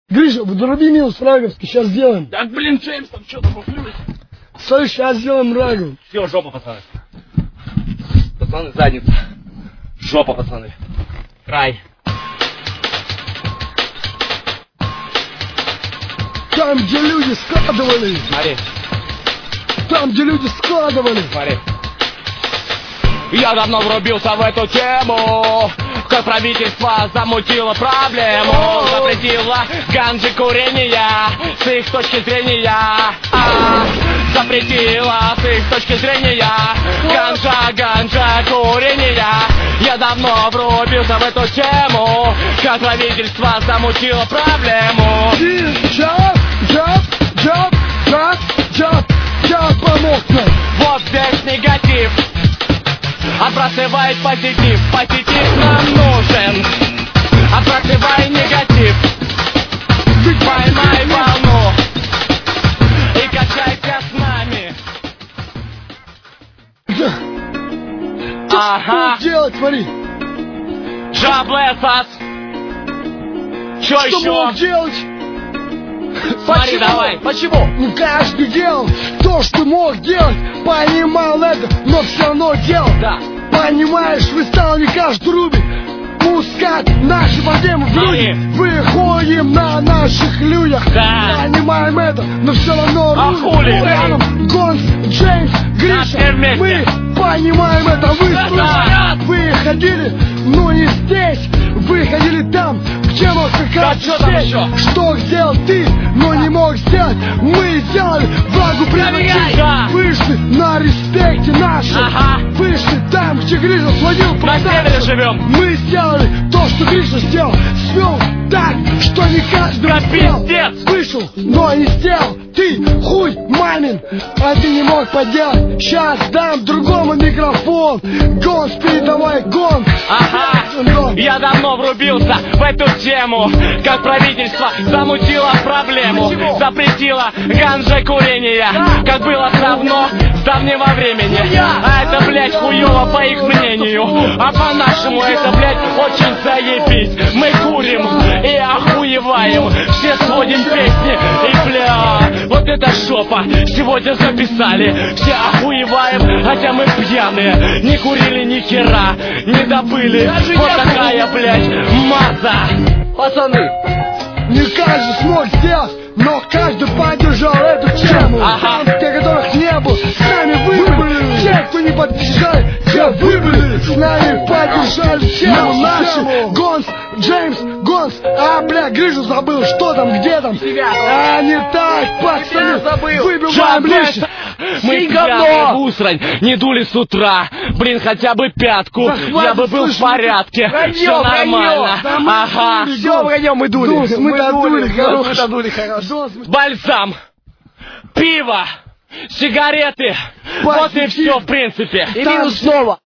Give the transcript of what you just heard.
Гриша, подруби минус фраговский, сейчас сделаем. Так, блин, Джеймс, там что-то пофлюет. Стой, сейчас сделаем рагу. Все, жопа, пацаны. Пацаны, задница. Жопа, пацаны. Край. Там, где люди складывали. Смотри. Там, где люди складывали. Смотри. Я давно врубился в эту тему, как правительство замутило проблему, запретило ганджи курения с их точки зрения. Запретила с их точки зрения ганджа курения. Я давно врубился в эту тему, как правительство замутило проблему. Джаб помог нам. Вот здесь негатив отбрасывает позитив. Позитив нам нужен. Отбрасывай негатив. Поймай волну и качайся с нами. Ага. Что делать, смотри. God bless us. Чё Что еще? мог делать? Смотри, давай. Почему? Ну каждый делал то, что мог делать. Понимал это, но все равно делал. Да. Понимаешь, вы стал не каждый рубик пускать наши проблемы в люди. Выходим на наших людях. Да. Понимаем это, но все равно А хули? рядом Гонс, Джеймс, Гриша. Мы понимаем это, вы Да. Вы ходили, но не здесь. Вы ходили там, где мог Да, что там здесь. еще? Что сделал ты, но не мог сделать. Мы сделали влагу прямо здесь. Да. Вышли на респекте нашем. Ага. Вышли там, где Гриша сводил На севере живем. Мы сделали то, что Гриша сделал. Свел так, что не каждый Да успел. пиздец. Вышел, но не сделал. Ты хуй мамин, а ты не мог поделать. Сейчас дам другому микрофон. Гонс, передавай гон. Ага. Я давно врубился в эту тему, как правительство замутило проблему. Запретило ганджа курения, как было давно, с давнего времени. А это, блядь, хуёво по их мнению. А по-нашему это, блядь, очень заебись. Мы курим и охуеваем, все сводим песни и, бля, вот это жопа. Сегодня записали, все охуеваем, хотя мы пьяные. Не курили ни хера, не добыли. Вот такая, блядь, маза. Пацаны, не каждый смог сделать, но каждый поддержал эту тему. Ага. Те, которых не было, с нами выбыли. Те, кто не поддержали, те выбыли. С нами поддержали тему нашу. Гонс, Джеймс, Гонс. А, бля, Гришу забыл, что там, где там. А не так, пацаны. Выбиваем лишь. Мы пьяные в усрань, не дули с утра. Блин, хотя бы пятку, я бы был в порядке. Все нормально. Ага. Все, враньем, мы дули. Мы дули хорошо. Бальзам, пиво, сигареты. Вот и все, в принципе. И минус снова.